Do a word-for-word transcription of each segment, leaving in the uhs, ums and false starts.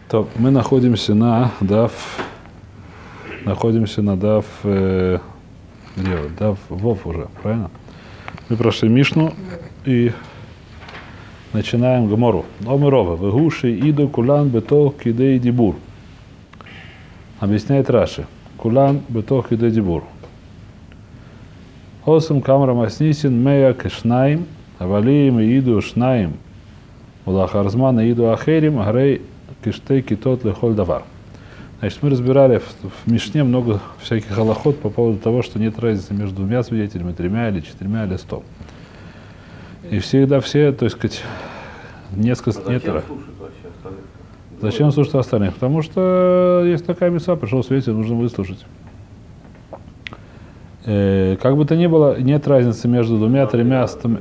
То мы находимся на дав, находимся на дав, э, где вот, дав вов уже, правильно? Мы прошли Мишну и начинаем Гемору. Омерова, вегуши иду кулан бето кидей дибур. Объясняет Раши. Кулан бето кидей дибур. Осам камра маснисин мея кешнаим, авалиим иду шнаим. Улахарзмана иду ахерим, агрей киштей китот лехоль давар. Значит, мы разбирали в, в Мишне много всяких халахот по поводу того, что нет разницы между двумя свидетелями, тремя или четырьмя или сто. И всегда все, то есть сказать, несколько... А нет, зачем слушать вообще остальных? Зачем слушать остальных? Потому что есть такая миссия, пришел свидетель, нужно выслушать. Э, как бы то ни было, нет разницы между двумя, тремя, ста...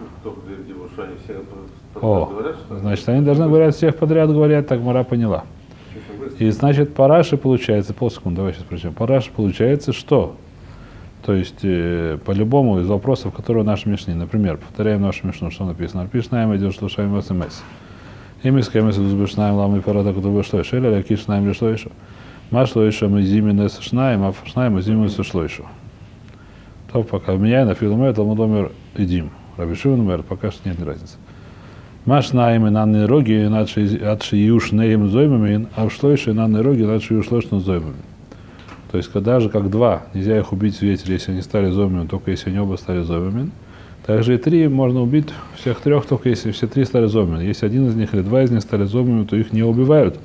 О, значит, они должны говорить всех подряд, говорят, так Мара поняла. И значит, по Раши получается, полсекунды, давай сейчас прочтем. По Раши получается, что? То есть, э, по любому из вопросов, которые в нашем Мишне, например, повторяем нашу Мишну, что написано, «Арпишнаем идет, слушаем СМС». «Ими с кем избышнаем ламы парада, который что еще, или лякишнаем ли что еще?» «Маш что еще мы зимин шнаем, а шнаем мы зимин что еще?» То пока меня на филумер, талмудомер идим. Рабишиван мэр, пока что нет разницы. Маш наим и нанны роги, адши юш неим зоймами, а что еще нанны роги, адши юш лошно зоймами. То есть, когда же как два, нельзя их убить свидетелей, если они стали зоймами, только если они оба стали зоймами. Также и три можно убить всех трех, только если все три стали зоймами. Если один из них или два из них стали зоймами, то их не убивают.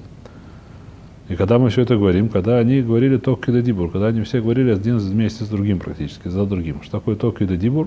И когда мы все это говорим, когда они говорили ток кида дибур, когда они все говорили один вместе с другим практически, за другим. Что такое ток кида дибур?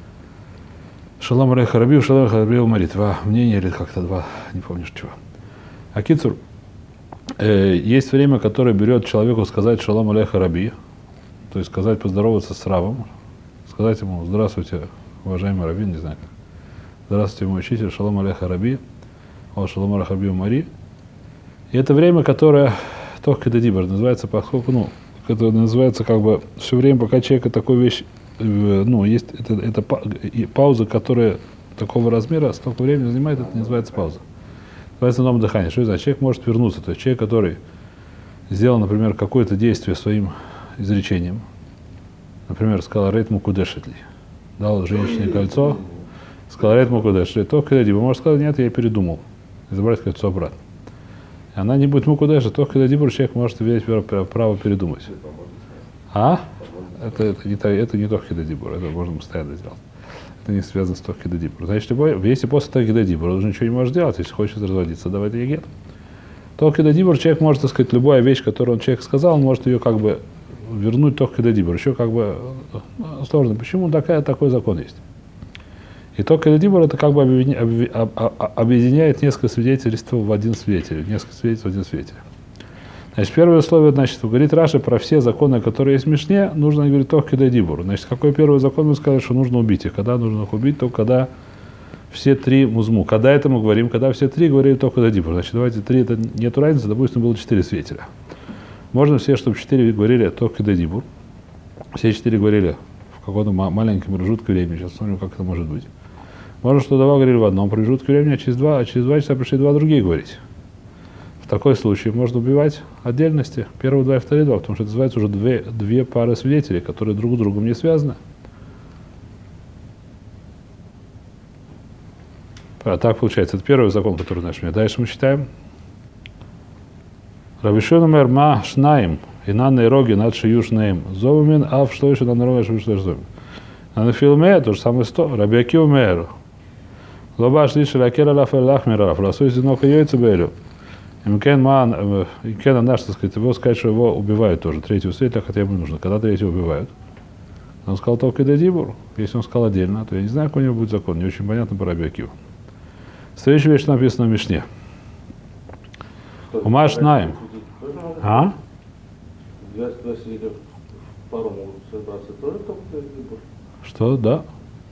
Шалом алейха раби, шалом алейха раби умари. Два мнения или как-то два, не помню чего. А кицур, э, есть время, которое берет человеку сказать шалом алейха раби, то есть сказать, поздороваться с равом, сказать ему здравствуйте, уважаемый раввин, не знаю как. Здравствуйте, мой учитель, шалом алейха раби, о шалом алейха раби умари. И это время, которое тох кедадибр называется, поскольку, ну, это называется как бы все время, пока человека такой вещь, ну, есть это, это пауза, которая такого размера, столько времени занимает, это не называется пауза. Называется новое дыхание. Что это значит? Человек может вернуться. То есть человек, который сделал, например, какое-то действие своим изречением, например, сказал рейт мукудешетли, дал женщине кольцо, сказал рейт мукудешетли, то кедадибр может сказать, нет, я передумал, и забрать кольцо обратно. Она не будет мукудеша, только когда дибур человек может иметь право передумать. А? Это, это не, это не тох кида дибур, это можно постоянно сделать. Это не связано с тох кида дибур. Значит, любой, если после тох кида дибур он уже ничего не может делать, если хочет разводиться, давай это егет. Тох кида дибур человек может, так сказать, любая вещь, которую он человек сказал, он может ее как бы вернуть тох кида дибур. Еще как бы сложно. Почему такая, такой закон есть? И ток кедадибур это как бы объединяет несколько свидетельств в один свидетель, несколько свидетельств в один свидетель. Значит, первое условие, значит, говорит Раши про все законы, которые есть в Мишне, нужно говорить ток кедадибур. Значит, какой первый закон мы сказали, что нужно убить их? Когда нужно их убить, только когда все три музму. Когда это мы говорим, когда все три говорили ток кедадибур. Значит, давайте три, это нету разницы, допустим, было четыре свидетеля. Можно все, чтобы четыре говорили ток кедадибур. Все четыре говорили в каком-то маленьком промежутке времени. Сейчас посмотрим, как это может быть. Можно, что два говорили в одном промежутке времени, а через два, а через два часа пришли два другие говорить. В такой случай можно убивать отдельности, первые два и вторые два, потому что это называется уже две, две пары свидетелей, которые друг с другом не связаны. А так получается, это первый закон, который наш мир. Дальше мы читаем. Рабишон умер ма шнаим, и на нейроги над шиюшнаим, зовумин, а в что еще на нейроги шиюшнаим зовумин. А на фильме то же самое сто, Рабиаки умер. Лобаш лишь лакера лафер лахмера, фласуй зинока яйца белю. Имкен ман, имкен наш, так сказать, его сказать, что его убивают тоже. Третьего свидетеля хотя бы нужно. Когда третьего убивают? Он сказал только кедадибур. Если он сказал отдельно, то я не знаю, какой у него будет закон. Не очень понятно по Рабиаки. Следующая вещь написана в Мишне. Умаш наим. А? Два свидетеля в пару могут собраться тоже только кедадибур? Что? Да.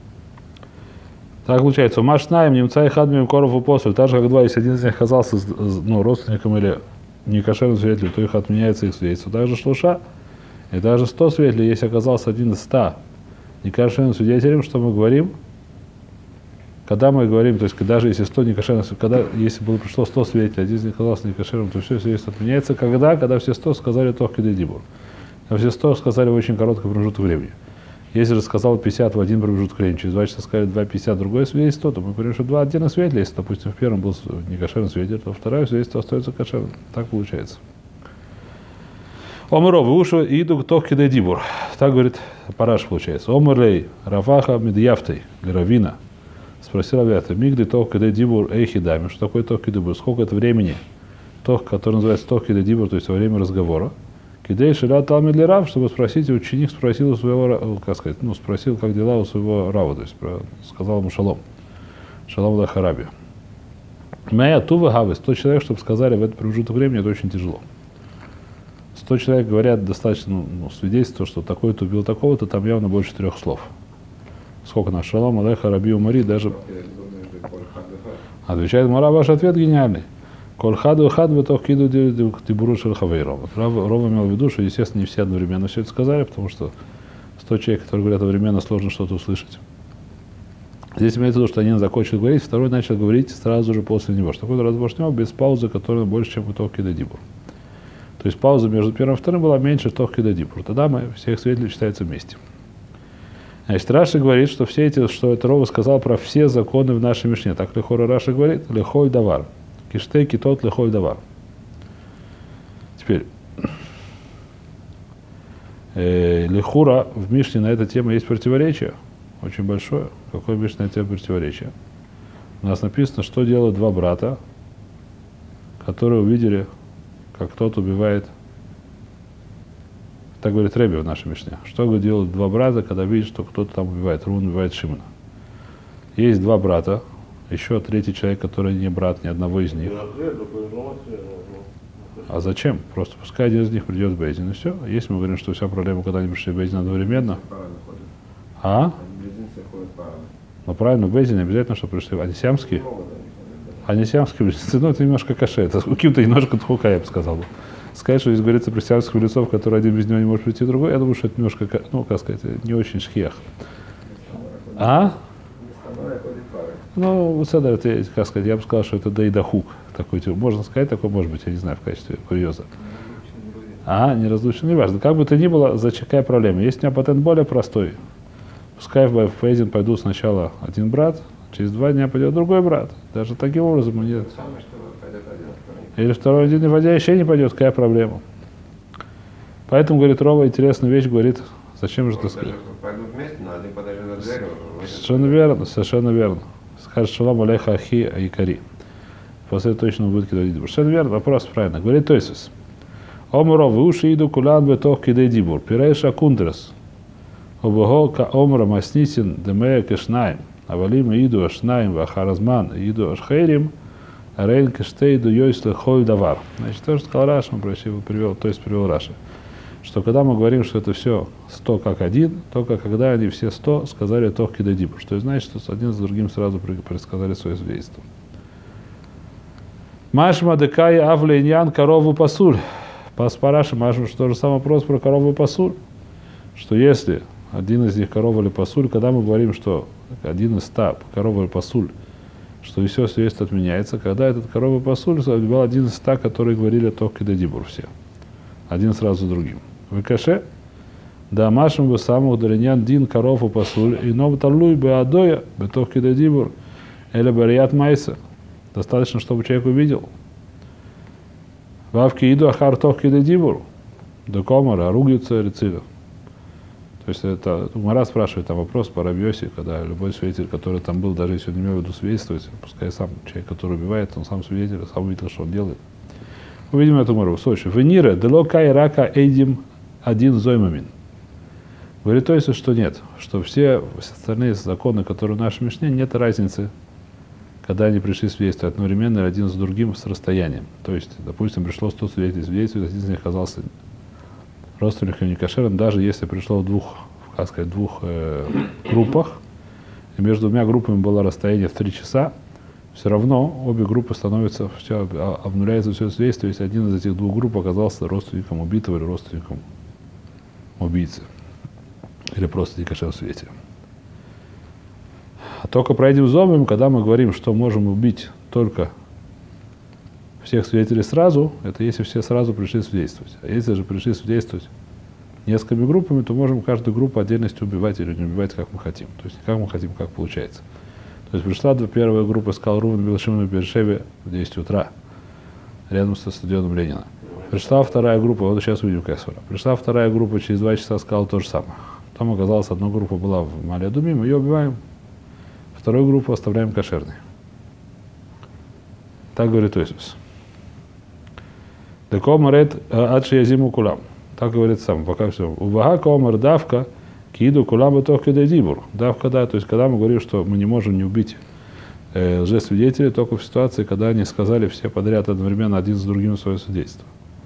Так получается, умаш наим, немца и хадмием корову посоль, так же как два, если один из них оказался ну, родственником или некошерным свидетелем, то их отменяется их свидетельство. Также шлуша, и даже сто свидетелей, если оказался один из ста некошерным свидетелем, что мы говорим, когда мы говорим, то есть даже если сто некошерных, когда, если было пришло сто свидетелей, один из них оказался некошерным, то все свидетельство отменяется. Когда? Когда все сто сказали тох кидей дибур. А все сто сказали в очень короткий промежуток времени. Если же сказал пятьдесят в один промежуток времени, через два часа сказали два пятьдесят другое свидетельство, то мы говорим, что два отдельных свидетеля. Если, допустим, в первом был некошерный свидетель, то второе свидетельство остается кошерным. Так получается. Омров, уши иду тох кидей дибур. Так говорит Параш, получается. Омрлей, Рафаха, Медьяфтей, для Равина. Спросил Авиата, мигды тох кидей дибур эйхидами. Что такое тох кидей дибур? Сколько это времени? Тох, который называется тох кидей дибур, то есть во время разговора. Кидей шиля талмид ли рав, чтобы спросить, ученик спросил у своего, как сказать, ну, спросил, как дела у своего рава, то есть сказал ему шалом. Шалом лах Араби. Моя тува гавы, сто человек, чтобы сказали в этот промежуток времени, это очень тяжело. Сто человек говорят достаточно, ну, свидетельство, что такой-то убил такого-то, там явно больше трех слов. Сколько на шалом лах Араби умари, даже... Отвечает Мара, ваш ответ гениальный. Коль хаду хад в тох киду дибуру шельхавейром. Рова имел в виду, что, естественно, не все одновременно все это сказали, потому что сто человек, которые говорят одновременно, сложно что-то услышать. Здесь имеется в виду, что один закончил говорить, второй начал говорить сразу же после него. Что такое разбошнем без паузы, которая больше, чем у тох кида дибур. То есть пауза между первым и вторым была меньше тох кида дибур. Тогда мы всех свидетелей считаются вместе. Значит, Раши говорит, что все эти, что это Рова сказал про все законы в нашей Мишне. Так Лехора Раши говорит, лехой давар. Киштей китот лехой давар. Теперь, э, лехура в Мишне на эту тему есть противоречие, очень большое. Какое в Мишне на эту тему противоречие? У нас написано, что делают два брата, которые увидели, как кто-то убивает, так говорит Реби в нашей Мишне. Что делают два брата, когда видят, что кто-то там убивает, Рувен убивает Шимона? Есть два брата, еще третий человек, который не брат ни одного из них. А зачем? Просто пускай один из них придет в Бейзин, и все. Если мы говорим, что вся проблема, когда они пришли в Бейзин одновременно. А? Ну правильно, в Бейзин обязательно, что пришли. Они сиамские? Они сиамские близнецы, ну это немножко каше. Это каким-то немножко тхука, я бы сказал. Сказать, что здесь говорится про сиамских близнецов, которые один без него не может прийти, другой, я думаю, что это немножко, ну, как сказать, не очень шхиях. А? Ну, Седер, это, как сказать, я бы сказал, что это дейдахук. Такой, можно сказать, такой, может быть, я не знаю, в качестве курьеза. А, неразлучно, не важно. Как бы то ни было, какая проблема. Есть у меня патент более простой. Пускай в Фейзин пойдут сначала один брат, через два дня пойдет другой брат. Даже таким образом нет. Или второй один не водя еще не пойдет, какая проблема. Поэтому, говорит Рова, интересная вещь, говорит, зачем же это сказать? Совершенно верно, совершенно верно. Скажет шалом алейха ахи айкари. После этого точно будет кидать дибур. Совершенно верно, вопрос правильно. Говорит Тойсус. Омров, уши иду кулан бетох кидей дибур. Пирейша кундрес. Обого ка омра маснисин демея кешнаем. Авалим иду ашнаем вахаразман иду ашхейрим. Рейн кештейду йойсле холь давар. Значит, то, что сказал Раши, он привел, то есть привел Раши. Что когда мы говорим, что это все сто как один, только когда они все сто сказали тох кидей дибур. Что значит, что один за другим сразу предсказали свое свидетельство. Машма декай авлейнян корову пасуль. Пас параши, Машма, что же самый вопрос про корову пасуль. Что если один из них корова или пасуль, когда мы говорим, что один из ста корова или пасуль, что все свидетельство отменяется, когда этот корова пасуль был один из ста, которые говорили тох кидей дибур все. Один сразу за другим. В каше, да машем бы самых даринян дин корову пасуль, и нов талуй бы адоя, бы тох кидей дибур, или барият майса. Достаточно, чтобы человек увидел. Вавки иду ахар тох кидей дибур, до комара, ругаются рецидов. То есть это Умара спрашивает там вопрос по Раби Йоси, когда любой свидетель, который там был, даже если он не имел в виду свидетельствовать, пускай сам человек, который убивает, он сам свидетель, сам увидел, что он делает. Увидим эту Умару. Слушай, венира, дело кай рака эйдим один зоймамин. Говорит, то есть, что нет, что все остальные законы, которые в нашей Мишне, нет разницы, когда они пришли свидетельствовать одновременно один за другим с расстоянием. То есть, допустим, пришло сто свидетелей, свидетельствовать, один из них оказался родственником некошерным, даже если пришло в двух, как сказать, двух э, группах, и между двумя группами было расстояние в три часа, все равно обе группы становятся, все, обнуляется все свидетельство, если один из этих двух групп оказался родственником убитого или родственником убийцы, или просто некошерным свидетелем. только про этим зомбим, когда мы говорим, что можем убить только всех свидетелей сразу, это если все сразу пришли свидетельствовать. А если же пришли свидетельствовать несколькими группами, то можем каждую группу отдельности убивать или не убивать, как мы хотим. То есть как мы хотим, как получается. То есть пришла первая группа, сказал Рувен, бил Шимон в Бершеве в десять утра, рядом со стадионом Ленина. Пришла вторая группа, вот сейчас увидим Кесвара. Пришла вторая группа, через два часа сказала то же самое. Потом оказалось, одна группа была в Мале-Адуме, мы ее убиваем. Вторую группу оставляем кошерной. Так говорит Иисус. Декомарет адши язиму кулам. Так говорит сам, пока все. Увага комар давка киду кулам бетох кедайдибур. Давка, да, то есть когда мы говорим, что мы не можем не убить э, лжесвидетелей, только в ситуации, когда они сказали все подряд одновременно один за другим свое свидетельство.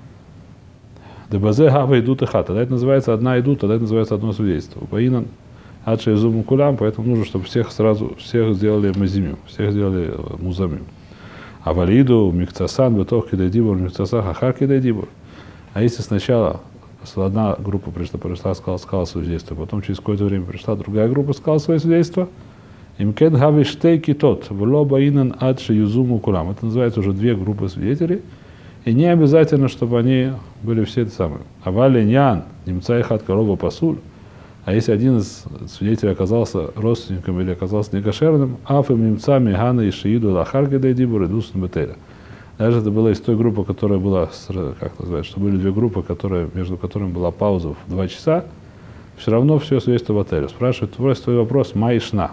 Дебазе гава идут и хата. Тогда это называется одна идут, тогда это называется одно свидетельство. Баинан адши язиму кулам, поэтому нужно, чтобы всех сразу, всех сделали мазимим, всех сделали музамим. А валиду микцасан бетох кедайдибур микцаса хахар кедайдибур. А если сначала одна группа пришла, пришла сказала, сказала свидетельство, потом через какое-то время пришла другая группа, сказала свое свидетельство, имкен хави штейки тот, вло баинан адши юзуму кулам. Это называется уже две группы свидетелей, и не обязательно, чтобы они были все это самые. А вали нян, немца их от корова пасуль. А если один из свидетелей оказался родственником или оказался некошерным, афим немцами гана и шииду лахарги дайдибур идус нбетеля. Даже это была из той группы, которая была, как называется, что были две группы, которые, между которыми была пауза в два часа, все равно все свидетельство в отеле. Спрашивают, твой вопрос, майшна.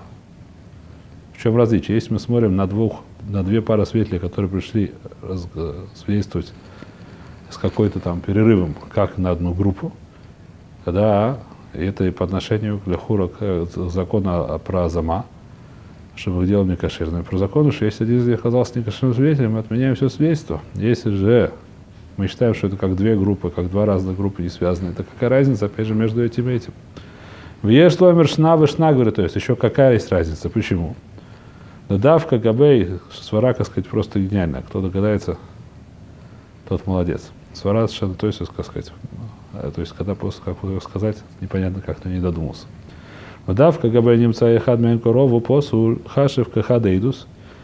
В чем различие? Если мы смотрим на двух, на две пары свидетелей, которые пришли раз, свидетельствовать с какой-то там перерывом, как на одну группу, когда это и по отношению к лехура, к закону про азама, чтобы их делал некошерным. Про закон, что если один из них оказался некошерным свидетелем, мы отменяем все свидетельство. Если же мы считаем, что это как две группы, как два разных группы не связаны, то какая разница, опять же, между этим и этим? В Ешломер шна вышна, говорит, то есть еще какая есть разница, почему? Давка, габей, свара, так сказать, просто гениальная. Кто догадается, тот молодец. Свара совершенно, то есть, как сказать, то есть, когда просто, как его сказать, непонятно, как кто не додумался. Давка габей немца и хад мен корову посу хашев кахадейдус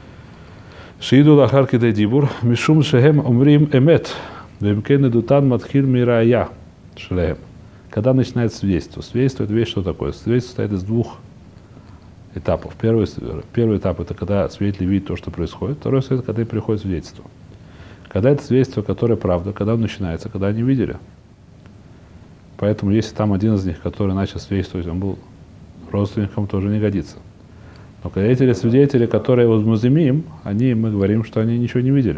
шииду лахар кедайдибур мишум шехем умрим эмет вемкен эдутан матхир мирая шлеем. Когда начинается свидетельство? Свидетельство — это вещь, что такое? Свидетельство состоит из двух этапов. Первый, первый этап — это когда свидетель видит то, что происходит. Второй — это когда приходит свидетельство. Когда это свидетельство, которое правда, когда оно начинается, когда они видели. Поэтому если там один из них, который начал свидетельствовать, он был родственникам, тоже не годится. Но когда эти свидетели, которые возмузимим, они, мы говорим, что они ничего не видели.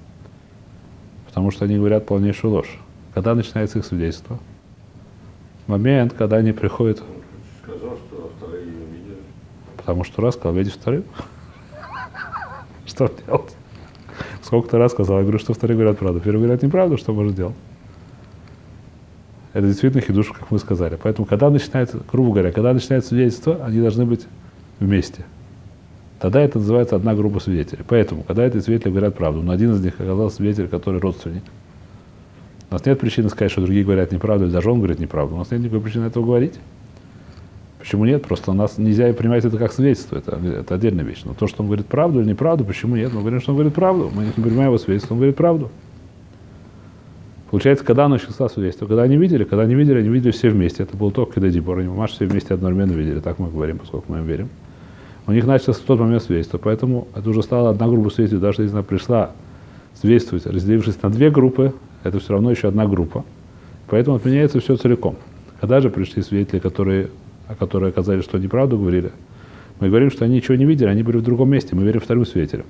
Потому что они говорят полнейшую ложь. Когда начинается их свидетельство? Момент, когда они приходят. Сказал, что вторые ее видели. Потому что раз сказал, видишь вторых. Что делать? Сколько-то раз сказал, я говорю, что вторые говорят правду. Первые говорят неправду, что можно делать? Это действительно хидуш, как мы сказали. Поэтому, когда начинается, грубо говоря, когда начинается свидетельство, они должны быть вместе. Тогда это называется одна группа свидетелей. Поэтому, когда эти свидетели говорят правду, но один из них оказался свидетель, который родственник, у нас нет причины сказать, что другие говорят неправду, или даже он говорит неправду. У нас нет никакой причины этого говорить. Почему нет? Просто у нас нельзя принимать это как свидетельство. Это, это отдельная вещь. Но то, что он говорит правду или неправду, почему нет? Мы говорим, что он говорит правду. Мы не принимаем его свидетельство, он говорит правду. Получается, когда начался свидетельство? Когда они видели? Когда они видели, они видели все вместе. Это был только кедайдибур. Они маш все вместе одновременно видели. Так мы говорим, поскольку мы им верим. У них начался в тот момент свидетельство. Поэтому это уже стала одна группа свидетелей. Даже если она пришла свидетельствовать, разделившись на две группы, это все равно еще одна группа. Поэтому отменяется все целиком. Когда же пришли свидетели, которые, которые оказались, что неправду говорили, мы говорим, что они ничего не видели, они были в другом месте. Мы верим вторым свидетелям.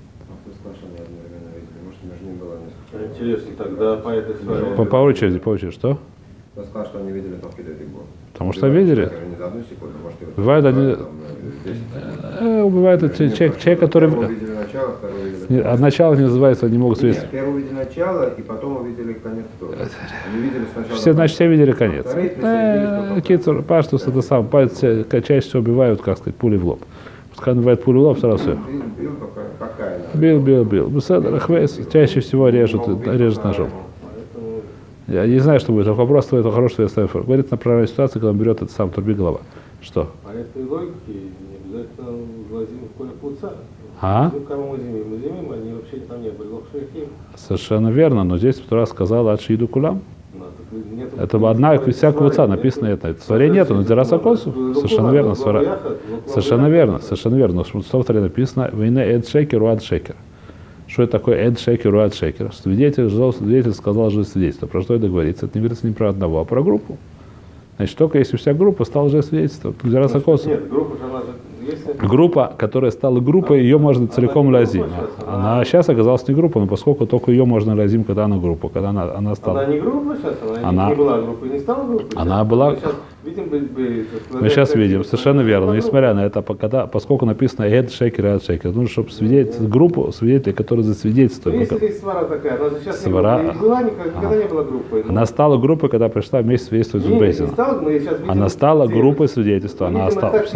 Интересно, тогда по этой сфере... По, по очереди, по очереди, что? Кто сказал, что они видели только кедайдибур? Потому что видели. Не за одну секунду, может, и Бывает они... Э, бывает человек, человек, который... Увидели начало, второй увидели Не, от начала не называется, они могут свидетельствовать. Нет, первый увидели начало, и потом увидели конец тоже. Они видели сначала... Все, значит, все видели конец. Вторые Э, Кицур, Паштус, это сам, чаще всего убивают, как сказать, пули в лоб. Пускай он бывает пулю в лоб, сразу все. Бил, бил, какая она? Бил, бил, бил. Беседа, хвейс, чаще всего режут, режут ножом. Я не знаю, что будет. Вопрос твой, это хороший, что я ставлю. Говорит на правильной ситуации, когда он берет это сам турби голова. Что? По этой логике не обязательно влазим в поле пуца. А? Кому мы зимим? Мы зимим, они вообще там не были. Лохшехим. Совершенно верно, но здесь Тура сказала «Ачиду кулям». Это бы одна вся квуца, написано это. Творе нету, но дираса косу. Совершенно верно. Свара. Совершенно верно, совершенно верно. Но в Торе написано «Вейне эд шекер уад шекер». Что это такое эд шекер уад шекер? Свидетель, свидетель сказал же свидетельство. Про что это говорится? Это не говорится не про одного, а про группу. Значит, только если вся группа стала же свидетельством. Дираса косу. Нет, группа же она же... Группа, которая стала группой, ее можно целиком лазим. Она, она сейчас оказалась не группа, но поскольку только ее можно лазим, когда она группа, когда она, она стала. Она не группа сейчас, она, она не была группой, не стала группой. Она сейчас. Была. Мы сейчас видим, бы, бы, мы сейчас видим, совершенно верно. Но несмотря на это, когда, поскольку написано эд шекер, эд шекер, нужно, чтобы свидетель, группу свидетелей, которые засвидетельствуют. Ну, если есть свара такая, она же сейчас свара, не была, никогда, никогда не была группой. Но... Она стала группой, когда пришла вместе свидетельствовать с Бейзином. Она стала группой свидетельства, она осталась.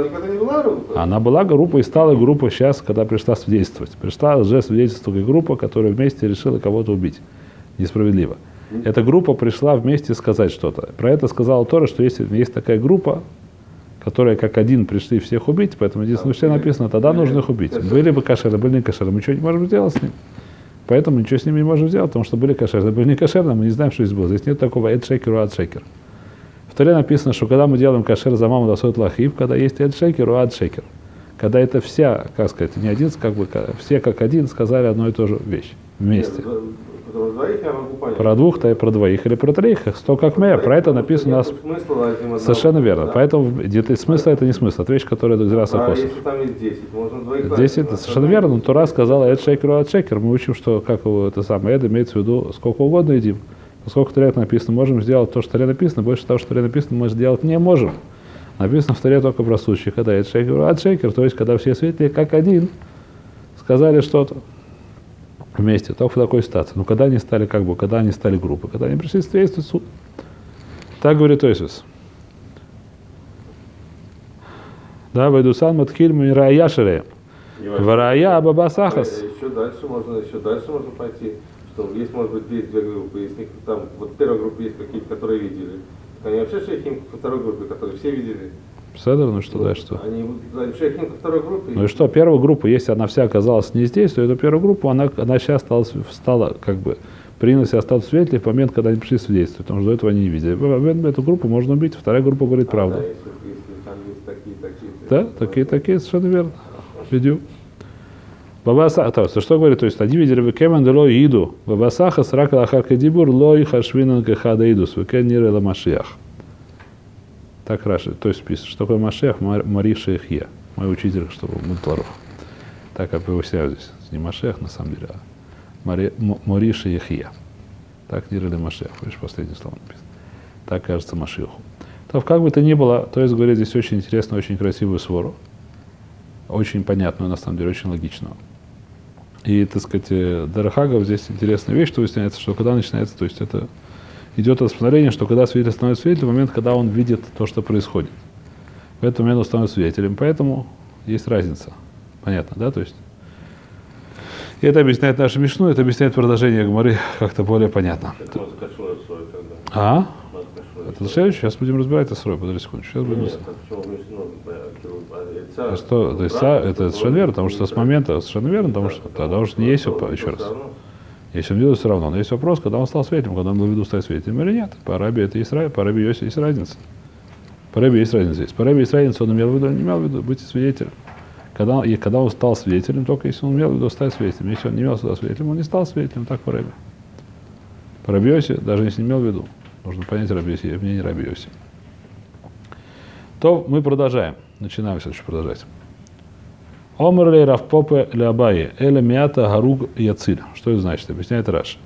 Она была группой и стала группой сейчас, когда пришла свидетельствовать. Пришла лжесвидетельствующая группа, которая вместе решила кого-то убить. Несправедливо. Эта группа пришла вместе сказать что-то. Про это сказала Тора, что если есть такая группа, которая как один пришли всех убить, поэтому единственное, что написано, тогда нужно их убить. Были бы кошеры, были не кошеры, мы ничего не можем сделать с ним. Поэтому ничего с ними не можем сделать, потому что были кошеры, были не кошеры, мы не знаем, что здесь было. Здесь нет такого эд шекер, ад шекер. В Торе написано, что когда мы делаем кошер за маму дасот лахив, когда есть эд шекер, ад шекер. Когда это вся, как сказать, не один, как бы, все как один сказали одну и ту же вещь вместе. Про двоих я могу понять. Про двух, то и про двоих, или про троих, сто как мы, про это написано у нас. Совершенно верно. Поэтому где-то смысл это не смысл, это вещь, которая до Зираса Косов. Если там есть десять, можно двоих. десять, это совершенно верно, но Тора сказала эд шекер, ад шекер. Мы учим, что как его это самое, эд имеется в виду сколько угодно едим. Поскольку в Торе написано, можем сделать то, что в Торе написано, больше того, что в Торе написано, мы сделать не можем. Написано в Торе только про случаи, когда это шекер, ад шекер, то есть когда все свидетели как один сказали что-то вместе, только в такой ситуации. Но когда они стали как бы, когда они стали группой, когда они пришли свидетельствовать суд. Так говорит Тойсус. Да, Вайдусан Матхиль Мирая Шере. Варая Абабасахас. Еще дальше можно, еще дальше можно пойти, что есть, может быть, есть две группы, если там, вот в первой группе есть какие-то, которые видели. Они вообще шейхим ко второй группе, которые все видели. Седер, ну что ну, дальше что? Они шейхим ко второй группе. Ну и что, первая группа, если она вся оказалась не здесь, то эту первую группу, она, она сейчас стала, стала как бы, приняла себя статус свидетелей в момент, когда они пришли свидетельствовать, потому что до этого они не видели. Эту группу можно убить, вторая группа говорит а, правду. Да, если, если там есть такие, такие. Да, такие, такие, совершенно верно. Видео. Бабаса, то есть, что говорит, то есть, они видели векемен дело иду, бабасаха срака лахарка дибур лой хашвинан кахада идус, векен нире ла машиях. Так Раши, то есть пишет, что такое Машех, Мари Шейхья, мой учитель, что был Мутларов. Так я повысяю здесь, не Машех на самом деле, а Мари, Мари Шейхья. Так не рыли Машех, видишь, последнее слово написано. Так кажется Машеху. То как бы то ни было, то есть говорит здесь очень интересную, очень красивую свору, очень понятную, на самом деле, очень логичную. И, так сказать, Дарахагов здесь интересная вещь, что выясняется, что когда начинается, то есть это идет распознавление, что когда свидетель становится свидетелем, в момент, когда он видит то, что происходит. В этот момент он становится свидетелем. Поэтому есть разница. Понятно, да? То есть, и это объясняет нашу Мишну, это объясняет продолжение Гмары как-то более понятно. А? Это следующее, сейчас будем разбирать это срой, подожди секунду. Сейчас будем... А что, то есть, это совершенно верно, потому что с момента, совершенно верно, потому что тогда уже не есть, еще раз. Если он видел, все равно. Но есть вопрос, когда он стал свидетелем, когда он был в виду стать свидетелем или нет. По Раби это есть, по Раби есть, есть разница. По Раби есть разница здесь. По Раби есть разница, он имел в виду, не имел в виду быть свидетелем. Когда, и когда он стал свидетелем, только если он имел в виду стать свидетелем. Если он не имел в виду свидетелем, он не стал свидетелем, так по Раби. По Раби Йоси, даже если не имел в виду, нужно понять Раби Йоси, мнение Раби Йоси. То мы продолжаем. Начинаем все еще продолжать. Омрли Равпопе Лябае, Эля Мята Гаруг Яциль. Что это значит? Объясняет Раши.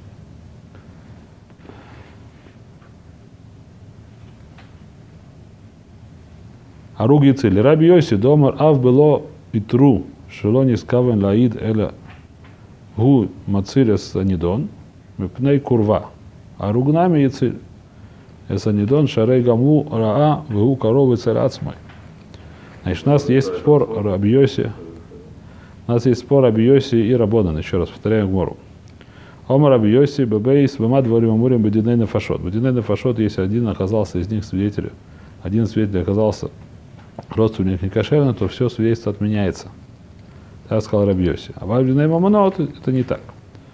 Аруг Яциль. Раби Йоси, Домар Ав Бело Итру, Шелони Скавен Лаид Эля Гу Мацилес Анидон, Мепней Курва. Аругнами Яциль. Эсанидон Шарей Гаму Раа Вгу Коровы Царацмай. Значит, у нас есть спор Раби Йоси. У нас есть спор Раби Йоси и Рабонан, еще раз повторяем Гмору. Омар Раби Йоси, Бебейс, Бема Дворим Амурим, Бадиней Нафашот. Бадиней Нафашот, если один оказался из них свидетелем, один свидетель оказался родственник не кошерный, то все свидетельство отменяется. Так сказал Раби Йоси. А Бальбина и Мамоно это не так.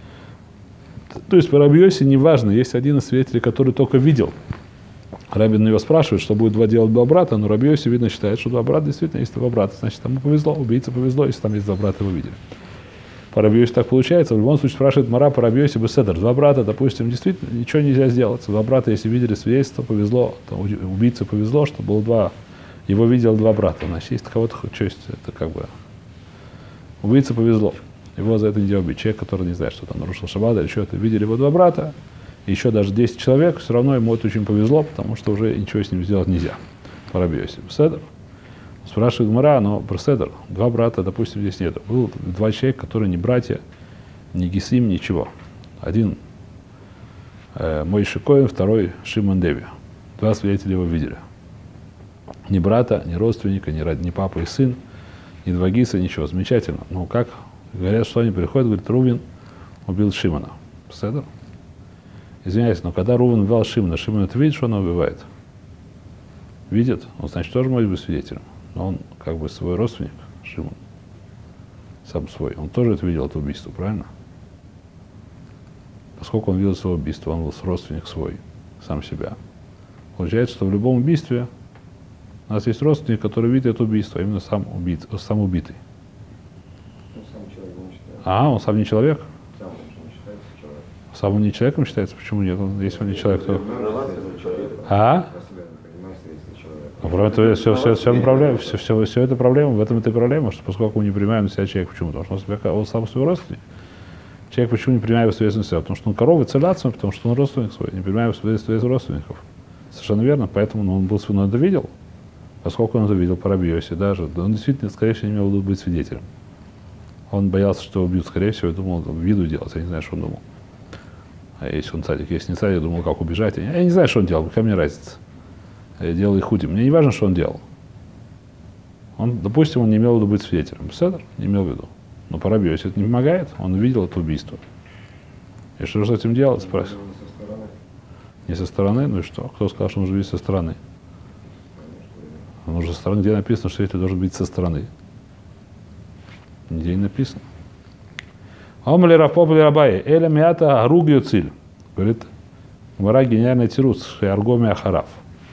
То есть по Раби Йоси не важно, есть один из свидетелей, который только видел. Рабин его спрашивает, что будет два делать два брата, но Раби Йоси, видно, считает, что два брата действительно есть два брата. Значит, тому повезло, убийце повезло, если там есть два брата, его видели. По Раби Йоси так получается. В любом случае спрашивает Мара по Раби Йоси беседер. Два брата, допустим, действительно ничего нельзя сделать. Два брата, если видели свидетельство, повезло. Там, убийце повезло, что было два. Его видел два брата. Значит, есть кого-то, что есть, это как бы... Убийце повезло. Его за это нельзя убить. Человек, который не знает, что там нарушил шаббат или что-то, видели его два брата, еще даже десять человек, все равно ему это очень повезло, потому что уже ничего с ним сделать нельзя. По Раби Йоси. Беседер. Спрашивает Гмара, но Беседер, два брата, допустим, здесь нет. Было два человека, которые не братья, не Гисим, ничего. Один э, Мойше Коэн, второй Шимон Леви. Два свидетеля его видели. Ни брата, ни родственника, ни, ни папа и сын, ни два Гиса, ничего. Замечательно. Но как говорят, что они приходят, говорят, Рувен убил Шимона. Беседер. Извиняюсь, но когда Рувен убивал Шимона, Шимон это видит, что он убивает? Видит? Он, значит, тоже может быть свидетелем. Но он как бы свой родственник, Шимон, сам свой. Он тоже это видел, это убийство, правильно? Поскольку он видел свое убийство, он был родственник свой, сам себя. Получается, что в любом убийстве у нас есть родственник, который видит это убийство, а именно сам, убийц, сам убитый. Он сам человек не считается. А, он сам не человек? Сам он не считается человеком. Сам он не человеком считается? Почему нет? Он, если он не человек, то... Человек. А? Про себя не понимаешь, если человек. Ну, проблема, то есть все, все, все, проблема, все, все, все это проблема, в этом это и проблема, что поскольку мы не принимаем на себя человека, почему? Потому что он, себя, он сам свой родственник. Человек почему не принимает ответственность себя? Потому что он корова целятся, потому что он родственник свой, не принимает ответственность родственников. Совершенно верно, поэтому ну, он был свой, он это видел, поскольку он это видел по Раби Йоси даже, он действительно, скорее всего, не имел в виду быть свидетелем. Он боялся, что убьют, скорее всего, и думал, виду делать, я не знаю, что он думал. А если он цадик, если не цадик, я думал, как убежать. Я не знаю, что он делал, какая мне разница. Я делал и худим. Мне не важно, что он делал. Он, допустим, он не имел в виду быть свидетелем. Седер? Не имел в виду. Но по Раби Йоси это не помогает, он видел это убийство. И что же с этим делать, спросил? Не со стороны? Ну и что? Кто сказал, что он нужно видеть со стороны? Он уже со стороны, где написано, что свидетель должен быть со стороны? Нигде не написано. Омали Рафпопали Рабай, Эля Миата Аругию Циль. Говорит, Гмара гениальный тирус, Шиаргоми Ахараф.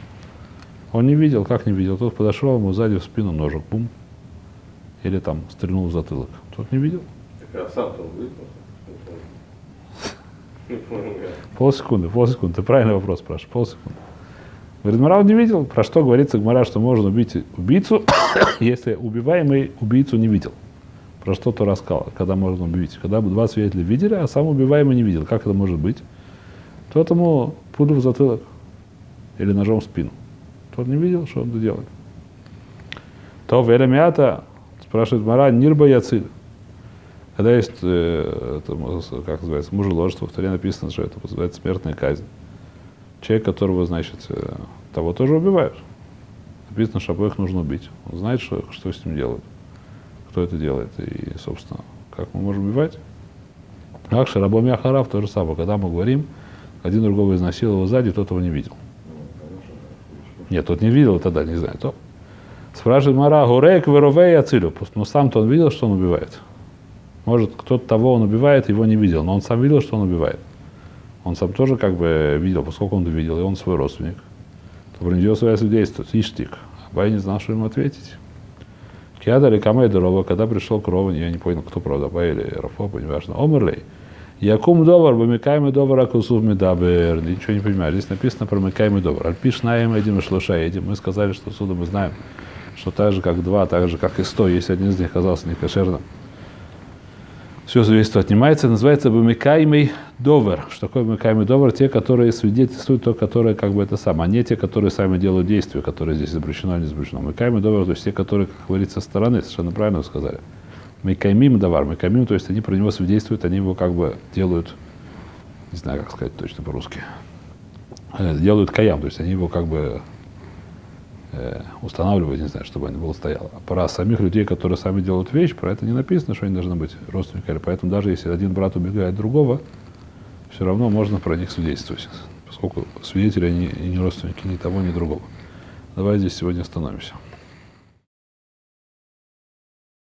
Он не видел, как не видел. Тот подошел, ему сзади в спину ножик, бум. Или там стрельнул в затылок. Тот не видел. Так, а сам-то он видел? Полсекунды, полсекунды. Ты правильный вопрос спрашиваешь. Полсекунды. Говорит, Гмара он не видел. Про что говорится Гмара, что можно убить убийцу, если убиваемый убийцу не видел. Про что то рассказал, когда можно убить. Когда два свидетеля видели, а сам убиваемый не видел. Как это может быть? Тот ему пулю в затылок или ножом в спину. Тот не видел, что он это делает. То в Элемиата, спрашивает Мара, Нирба Яциль. Когда есть, э, это, как называется, мужеложество, в Торе написано, что это называется смертная казнь. Человек, которого, значит, э, того тоже убивают. Написано, что обоих нужно убить. Он знает, что, что с ним делают. Кто это делает. И, собственно, как мы можем убивать? Как Шарабоми Ахараф, то же самое. Когда мы говорим, один другого изнасиловал сзади, тот его не видел. Нет, тот не видел, тогда не знаю. То. Спрашивает Мара, Гурек, Веровей, Ацилю. Но сам-то он видел, что он убивает. Может, кто-то того он убивает, его не видел, но он сам видел, что он убивает. Он сам тоже как бы видел, поскольку он это видел, и он свой родственник. То принесет свое свидетельство, Иштик. Абай не знал, что ему ответить. Киада или Камейда Рова, когда пришел к Роване, я не понял, кто правда, Абай или Рафопа, неважно. Омерлей. Якум довар, бамикайми довар, акусув медабер. Ничего не понимаю. Здесь написано про микайми довар. Альпиш наем едим и шлуша едим. Мы сказали, что отсюда мы знаем, что так же, как два, так же, как и сто, если один из них оказался некошерным. Все свидетельство отнимается, называется бамикайми довар. Что такое бамикайми довар? Те, которые свидетельствуют, то, которые как бы это самое, а не те, которые сами делают действия, которые здесь запрещено или не запрещено. Микайми довар, то есть те, которые, как говорится, со стороны, совершенно правильно вы сказали. Мекаймим давар, мекаймим, то есть они про него свидетельствуют, они его как бы делают, не знаю, как сказать точно по-русски, делают каям, то есть они его как бы э, устанавливают, не знаю, чтобы он был стоял. А про самих людей, которые сами делают вещь, про это не написано, что они должны быть родственниками. Поэтому даже если один брат убегает другого, все равно можно про них свидетельствовать, поскольку свидетели они и не родственники ни того, ни другого. Давай здесь сегодня остановимся.